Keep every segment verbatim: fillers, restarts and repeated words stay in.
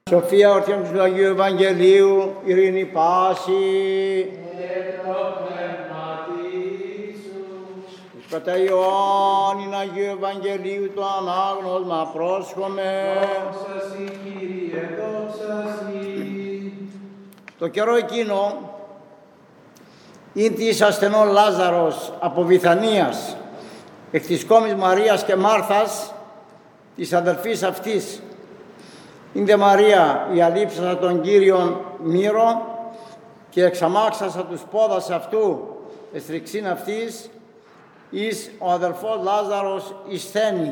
Σοφία ορθιών του Αγίου Ευαγγελίου, ειρήνη πάση. Εις κατά Ιωάννην Αγίου Ευαγγελίου το ανάγνωσμα πρόσχομαι. Δόξα Συ, Κύριε, δόξα Συ. Το καιρό εκείνο, είναι της ασθενών Λάζαρος από Βηθανίας, εκ της κόμης Μαρίας και Μάρθας, της αδελφής αυτής. Είναι Μαρία η αλείψασα τον Κύριον μύρο και εξαμάξασα τους πόδας αυτού εστριξήν αυτής, εις ο αδελφός Λάζαρος εισθένει.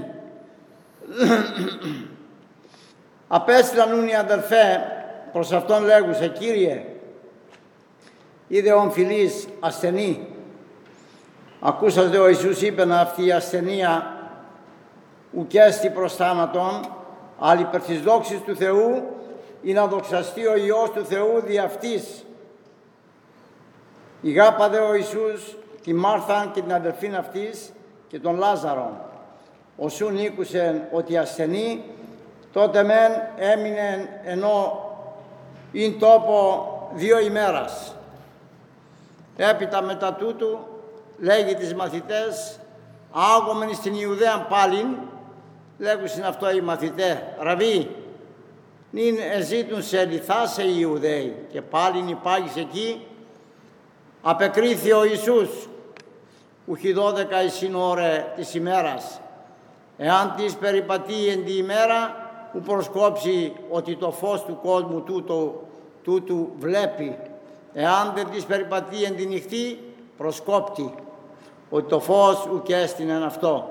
Απέστειλαν ούν οι αδελφέ προς αυτόν λέγουσε, Κύριε, είδε ο ομφυλής ασθενή. Ακούσατε ο Ιησούς είπεν αυτή η ασθενεία ουκέστη προς θάνατον, αλλά υπέρ της δόξης του Θεού ή να δοξαστεί ο Υιός του Θεού δι' αυτής. Ηγάπαδε ο Ιησούς τη Μάρθαν και την αδελφήν αυτής και τον Λάζαρον. Οσούν ήκουσεν ότι ασθενή, τότε μεν έμεινεν ενώ ειν τόπο δύο ημέρας. Έπειτα μετά τούτου λέγει τις μαθητές, άγομεν στην Ιουδαίαν πάλιν, λέγουσιν αυτό οι μαθητέ, Ραβί, νυν εζήτουν σε λιθάσε οι Ιουδαίοι, και πάλιν υπάγεις εκεί. Απεκρίθη ο Ιησούς, ουχι δώδεκα εισήν ώρε της ημέρας, εάν της περιπατεί εν τη ημέρα, που προσκόψει ότι το φως του κόσμου τούτο, τούτου βλέπει, εάν δεν της περιπατεί εν τη νυχτή, προσκόπτει, ότι το φως ουκ έστεινεν αυτό.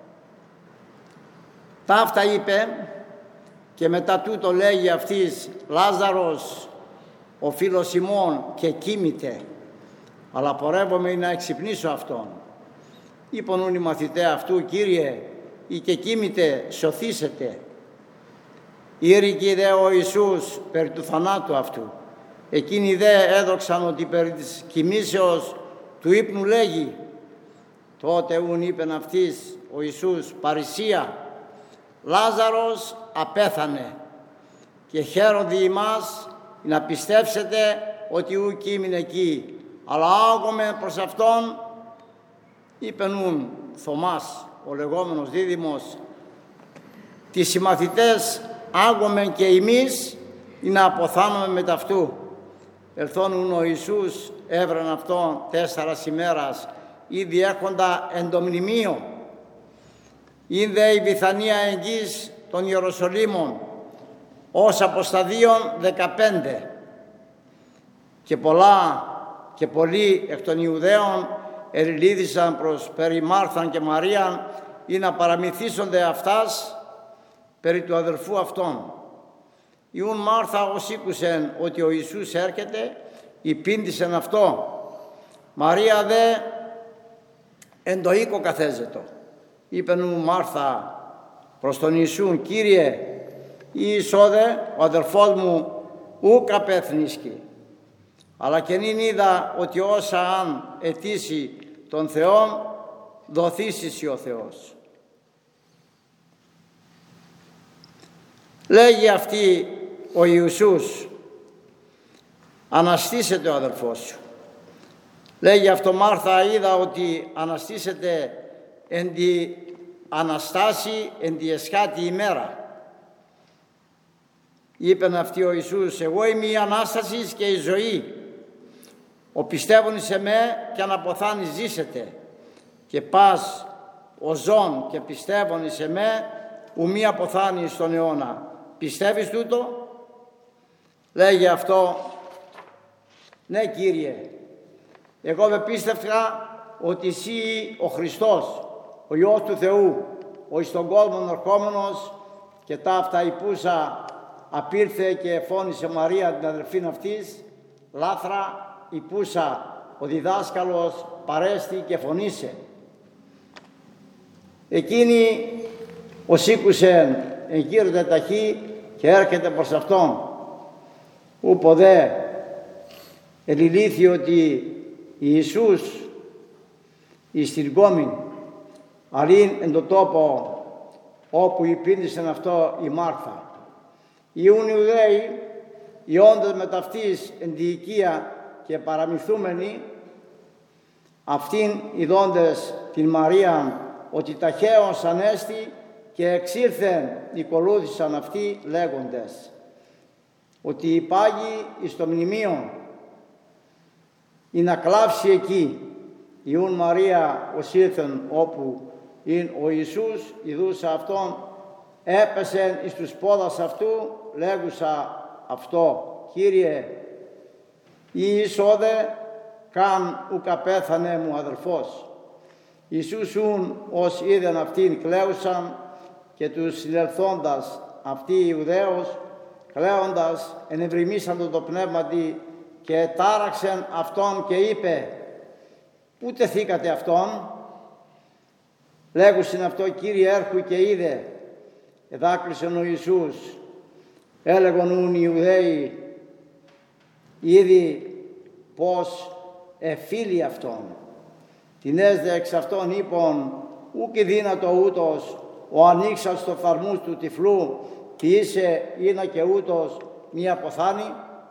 Ταύτα είπε και μετά τούτο λέγει αυτής, Λάζαρος ο φίλος ημών και κοίμηται, αλλά πορεύομαι να εξυπνήσω αυτόν. Είπαν οι μαθητέ αυτού, Κύριε, ή και κοίμηται σωθήσετε. Ήρικη δε ο Ιησούς περί του θανάτου αυτού. Εκείνοι δε έδοξαν ότι περί της κοιμήσεως του ύπνου λέγει. Τότε ούν είπεν αυτής ο Ιησούς, παρησία, Λάζαρος απέθανε, και χαίρονται ημάς να πιστεύσετε ότι ου κείμενε εκεί, αλλά άγομαι προς αυτόν, είπεν ούν Θωμάς, ο λεγόμενος δίδυμος, τις συμμαθητές άγομεν και εμείς να αποθάνομαι με ταυτού. Ελθόν ο Ιησούς έβραν αυτόν τέσσερας ημέρας, ήδη έχοντα εν το μνημείο. Είναι δε η Βηθανία εγγύς των Ιεροσολύμων, ως αποσταδίων δεκαπέντε. Και πολλά και πολλοί εκ των Ιουδαίων ερηλίδησαν προς περί Μάρθαν και Μαρίαν ή να παραμυθίσονται αυτάς περί του αδελφού αυτών. Ιούν Μάρθα ως ήκουσεν ότι ο Ιησούς έρχεται, υπήντησεν αυτό. Μαρία δε εν το οίκο καθέζετο. Είπεν μου Μάρθα προς τον Ιησούν, Κύριε, Ιησόδε, ο αδελφός μου ουκ απέθνισκει, αλλά και νυν είδα ότι όσα αν αιτήσει τον Θεόν, δοθήσεις ο Θεός. Λέγει αυτή ο Ιησούς, αναστήσετε ο αδελφός σου. Λέγει αυτό Μάρθα, είδα ότι αναστήσετε εν τη Αναστάση, εν τη εσχάτη ημέρα. Είπεν αυτή ο Ιησούς, εγώ είμαι η Ανάσταση και η ζωή. Ο πιστεύων σε με και αν αποθάνει ζήσετε. Και πας ο ζών και πιστεύων σε με, ου μη αποθάνει στον αιώνα. Πιστεύεις τούτο? Λέγει αυτό, ναι Κύριε, εγώ με πίστευκα ότι εσύ ο Χριστός, ο Υιός του Θεού, ο εις τον κόσμο ερχόμενος, και ταύτα υπούσα απήρθε και φώνησε Μαρία την αδελφήν αυτής, λάθρα υπούσα ο διδάσκαλος παρέστη και φωνήσε. Εκείνη ως ήκουσεν εγκύρεται ταχύ και έρχεται προς αυτόν. Ούπο δε ελιλήθη ότι Ιησούς εις την κόμην, αλλήν εν το τόπο όπου υπήντησεν αυτό η Μάρθα. Ιούν Ιουδαίοι, οι όντως με ταυτής εν τη οικία και παραμυθούμενοι, αυτήν ειδώντες την Μαρία ότι ταχαίως ανέστη και εξήλθεν οικολούθησαν αυτοί λέγοντες ότι υπάγει εις το μνημείο ή να κλάψει εκεί. Ιούν Μαρία ως ήλθεν όπου είναι ο Ιησούς, ειδούσα αυτόν, έπεσεν εις τους πόδας αυτού, λέγουσα αυτό, Κύριε, Ιης όδε, καν ουκ απέθανε μου αδελφός. Ιησούς ούν ως είδεν αυτήν κλαίουσαν και τους συνελθόντας αυτοί οι Ιουδαίος, κλαίοντας ενευρημίσαντο το πνεύματι και τάραξεν αυτόν και είπε, πού τεθήκατε αυτόν? Λέγουσιν αυτό, Κύριε, έρχου και είδε. Εδάκρυσεν ο Ιησούς, έλεγον ούν οι Ιουδαίοι, ήδη πως εφίλει αυτόν. Την έσδε εξ αυτόν είπον, ούκ δύνατο ούτως ο ανοίξας το φαρμούς του τυφλού, τι είσαι ήνα και ούτως μη αποθάνει.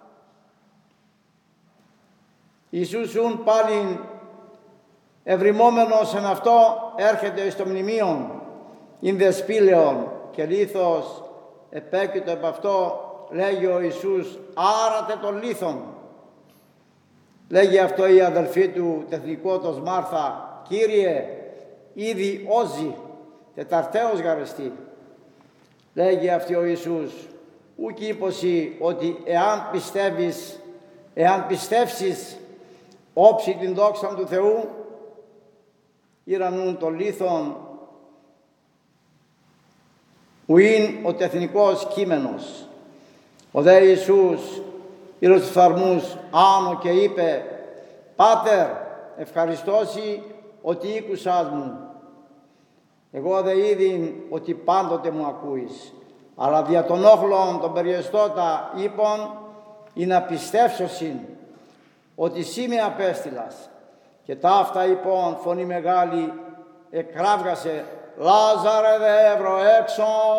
Ιησούς ούν πάλιν ευρημόμενος εν αυτό έρχεται στο μνημείο, ειν δε σπήλαιον και λίθος επέκειτο επ' αυτό, λέγει ο Ιησούς, άρατε τον λίθον. Λέγει αυτό η αδελφή του τεθνικότος Μάρθα, Κύριε, ήδη όζει, τεταρταίος γαρεστή. Λέγει αυτή ο Ιησούς, ούκ είπωση ότι εάν πιστεύεις, εάν πιστεύσεις όψη την δόξα του Θεού, ήρανουν τον λίθον, που είναι ο τεθνικός κείμενος. Ο δε Ιησούς ήρθε στους φαρμούς άνω και είπε, Πάτερ, ευχαριστώσει ότι ήκουσάς μου. Εγώ δε είδην ότι πάντοτε μου ακούεις, αλλά δια των όχλων των περιεστώτα είπων, ή να πιστεύσωσιν ότι σύ με απέστειλας. Και ταύτα είπων φωνή μεγάλη εκράβγασε, Λάζαρε δε εύρω έξω.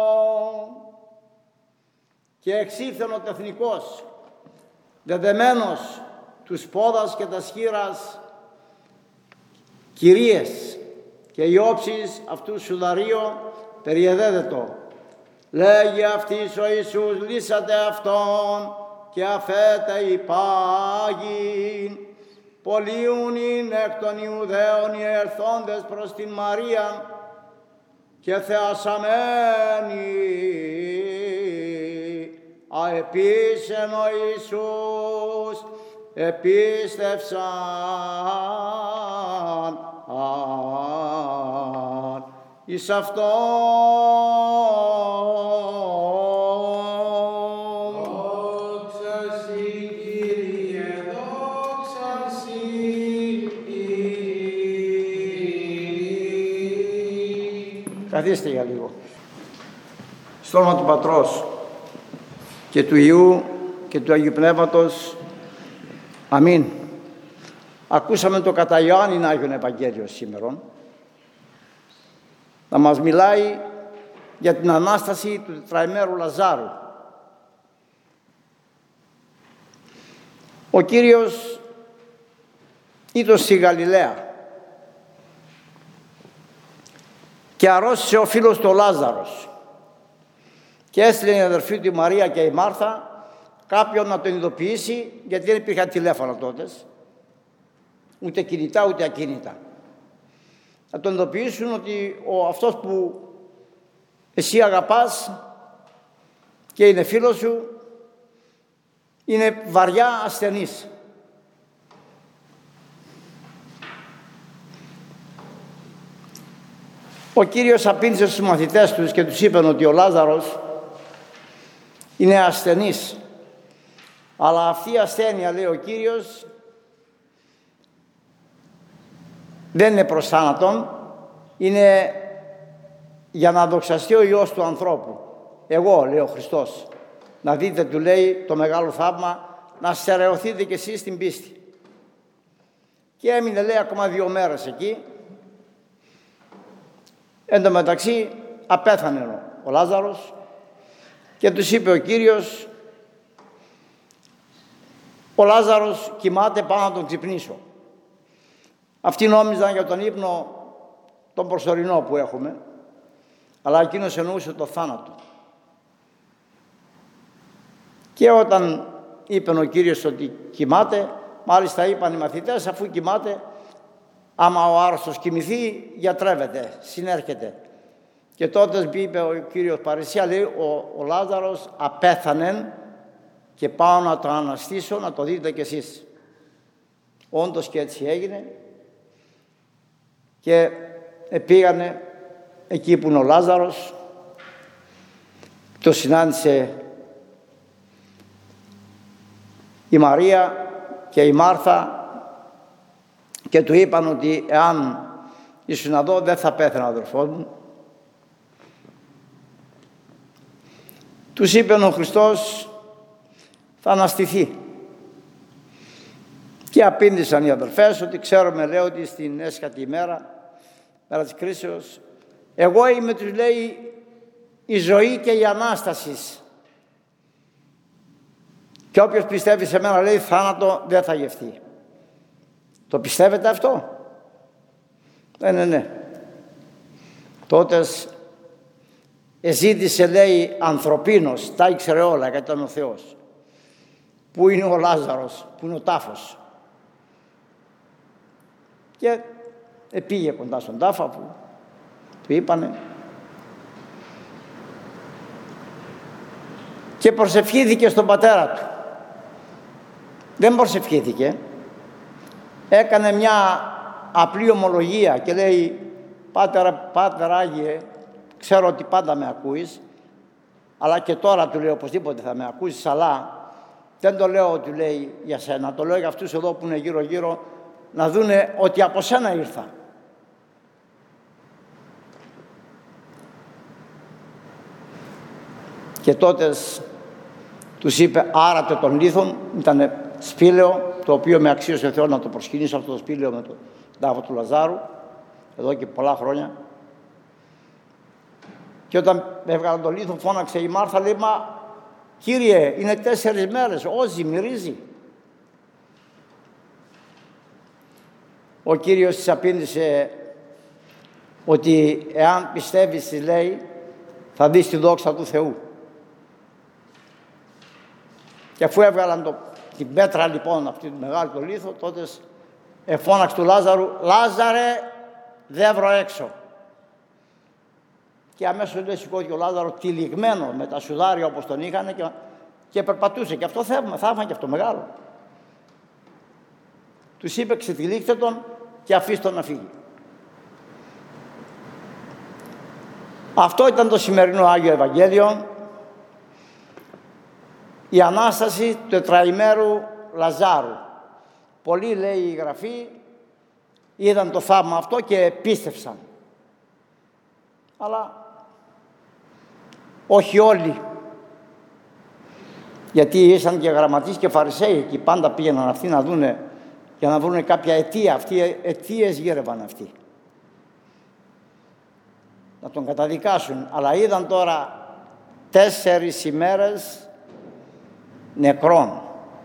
Και εξήλθεν ο τεθνικός, δεδεμένος τους πόδας και τα σχήρας, κυρίες, και η όψης αυτού σουδαρίο περιεδέδετο. Λέγει αυτής ο Ιησούς, λύσατε αυτόν και αφέτε υπάγειν. Πολλίουν είναι εκ των Ιουδαίων οι ερθόντες προς την Μαρία και θεασαμένοι. Αεπίσεν ο Ιησούς, επίστευσαν εις αυτόν. Δόξα σοι, Κύριε, δόξα σοι. Καθίστε για λίγο. Στο όνομα του Πατρός και του Υιού και του Αγίου Πνεύματος. Αμήν. Ακούσαμε το κατά Ιωάννην Άγιον Ευαγγέλιο σήμερα να μας μιλάει για την Ανάσταση του τετραημέρου Λαζάρου. Ο Κύριος ήταν στη Γαλιλαία και αρρώστησε ο φίλος του ο Λάζαρος και έστειλε η αδερφή του η Μαρία και η Μάρθα κάποιον να τον ειδοποιήσει, γιατί δεν υπήρχαν τηλέφωνα τότε, ούτε κινητά ούτε ακίνητα, να τον ειδοποιήσουν ότι ο αυτός που εσύ αγαπάς και είναι φίλος σου είναι βαριά ασθενής. Ο Κύριος απήντησε στους μαθητές τους και τους είπε ότι ο Λάζαρος είναι ασθενής, αλλά αυτή η ασθένεια, λέει ο Κύριος, δεν είναι προς θάνατον, είναι για να δοξαστεί ο Υιός του ανθρώπου. Εγώ, λέει ο Χριστός, να δείτε, του λέει, το μεγάλο θαύμα, να στερεωθείτε κι εσείς στην πίστη. Και έμεινε, λέει, ακόμα δύο μέρες εκεί. Εν τω μεταξύ απέθανε ο Λάζαρος, Και τους είπε ο Κύριος, ο Λάζαρος κοιμάται, πάω να τον ξυπνήσω. Αυτοί νόμιζαν για τον ύπνο τον προσωρινό που έχουμε, αλλά εκείνος εννοούσε το θάνατο. Και όταν είπε ο Κύριος ότι κοιμάται, μάλιστα είπαν οι μαθητές, αφού κοιμάται, άμα ο άρρωστος κοιμηθεί, γιατρεύεται, συνέρχεται. Και τότε είπε ο Κύριος παρησία, λέει, ο, ο Λάζαρος απέθανεν και πάω να το αναστήσω, να το δείτε κι εσείς. Όντως και έτσι έγινε. Και πήγανε εκεί που είναι ο Λάζαρος, το συνάντησε η Μαρία και η Μάρθα και του είπαν ότι εάν ήσουν εδώ δεν θα πέθανε ο αδερφός μου. Τους είπε ο Χριστός θα αναστηθεί. Και απήντησαν οι αδερφές ότι ξέρουμε, λέει, ότι στην έσχατη ημέρα, μέρα της κρίσεως, εγώ είμαι, τους λέει, η ζωή και η Ανάστασης. Και όποιος πιστεύει σε μένα, λέει, θάνατο δεν θα γευτεί. Το πιστεύετε αυτό? Ναι, ναι, ναι. Τότε εζήτησε, λέει, ανθρωπίνος, τα ήξερε όλα, γιατί ήταν ο Θεός. Πού είναι ο Λάζαρος, πού είναι ο τάφος? Και πήγε κοντά στον τάφο που του είπανε και προσευχήθηκε στον πατέρα του. Δεν προσευχήθηκε, έκανε μια απλή ομολογία και λέει Πάτερ, Πάτερ Άγιε, ξέρω ότι πάντα με ακούεις, αλλά και τώρα του λέει οπωσδήποτε θα με ακούσεις, αλλά δεν το λέω, του λέει, για σένα, το λέω για αυτούς εδώ που είναι γύρω γύρω, να δούνε ότι από σένα ήρθα. Και τότε τους είπε άρατε τον λίθον, ήταν σπήλαιο, το οποίο με αξίωσε ο Θεός να το προσκυνήσω αυτό το σπήλαιο με τον τάφο του Λαζάρου, εδώ και πολλά χρόνια. Και όταν έβγαλαν τον λίθο φώναξε η Μάρθα, λέει, μα Κύριε, είναι τέσσερις μέρες, όζει, μυρίζει. Ο Κύριος της απήντησε ότι εάν πιστεύεις, της λέει, θα δεις τη δόξα του Θεού. Και αφού έβγαλαν το, την πέτρα λοιπόν, αυτή τη μεγάλη το λίθο, τότε εφώναξε του Λάζαρου, Λάζαρε, δεν βρω έξω. Και αμέσως λέει σηκώθηκε ο Λάζαρος τυλιγμένο με τα σουδάρια όπως τον είχαν και, και περπατούσε. Και αυτό θαύμα, θαύμα και αυτό μεγάλο. Τους είπε ξετυλίξτε τον και αφήστε τον να φύγει. Αυτό ήταν το σημερινό Άγιο Ευαγγέλιο. Η Ανάσταση του τετραημέρου Λαζάρου. Πολλοί, λέει η Γραφή, είδαν το θαύμα αυτό και πίστευσαν. Αλλά όχι όλοι. Γιατί ήσαν και γραμματείς και φαρισαίοι εκεί, πάντα πήγαιναν αυτοί να δούνε, για να βρουν κάποια αιτία. Αυτοί αιτίες γύρευαν αυτοί. Να τον καταδικάσουν. Αλλά είδαν τώρα τέσσερις ημέρες νεκρών.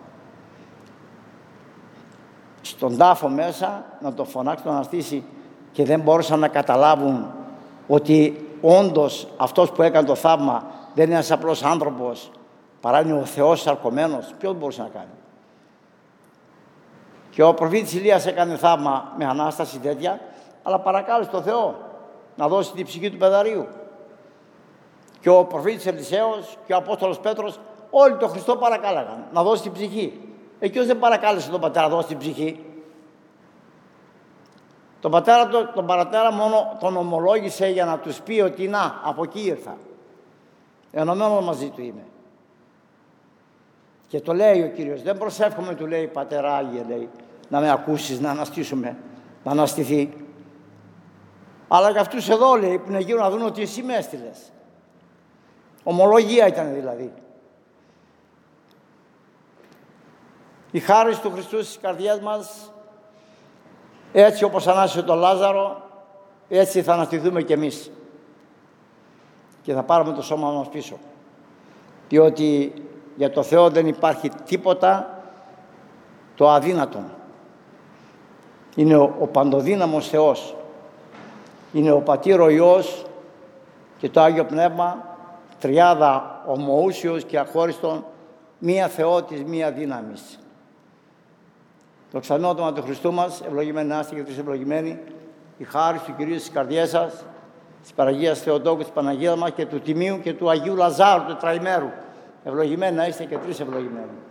Στον τάφο μέσα να τον φωνάξει, τον αναστήσει και δεν μπόρεσαν να καταλάβουν ότι όντως αυτός που έκανε το θαύμα δεν είναι ένας απλός άνθρωπος, παρά είναι ο Θεός σαρκωμένος. Ποιος μπορούσε να κάνει? Και ο προφήτης Ηλίας έκανε θαύμα με Ανάσταση τέτοια, αλλά παρακάλεσε τον Θεό να δώσει την ψυχή του παιδαρίου. Και ο προφήτης Ελισέος και ο Απόστολος Πέτρος όλοι τον Χριστό παρακάλαγαν να δώσει την ψυχή. Εκείνος δεν παρακάλεσε τον πατέρα να δώσει την ψυχή. Τον πατέρα, τον παρατέρα μόνο τον ομολόγησε για να τους πει ότι να, από εκεί ήρθα. Ενωμένο μαζί του είμαι. Και το λέει ο Κύριος, δεν προσεύχομαι, του λέει, Πατέρα Άγιε, λέει, να με ακούσεις, να αναστήσουμε, να αναστηθεί. Αλλά για αυτούς εδώ, λέει, που είναι γύρω να δουν ότι εσύ με έστειλες. Ομολογία ήταν δηλαδή. Η χάρις του Χριστού στις καρδιές μας, έτσι όπως ανάστησε τον Λάζαρο, έτσι θα αναστηθούμε κι εμείς. Και θα πάρουμε το σώμα μας πίσω. διότι για το Θεό δεν υπάρχει τίποτα το αδύνατο. Είναι ο, ο παντοδύναμος Θεός. Είναι ο Πατήρ, ο Υιός και το Άγιο Πνεύμα, τριάδα ομοούσιος και αχώριστον, μία Θεότης, μία δύναμης. Το ξανόνομα του Χριστού μας, ευλογημένοι να είστε και τους ευλογημένοι, η χάρη του Κυρίου στις καρδιές σας, της Παναγίας Θεοτόκου, της Παναγίας μας και του Τιμίου και του Αγίου Λαζάρου, του Τετραημέρου. Ευλογημένοι να είστε και τρεις ευλογημένοι.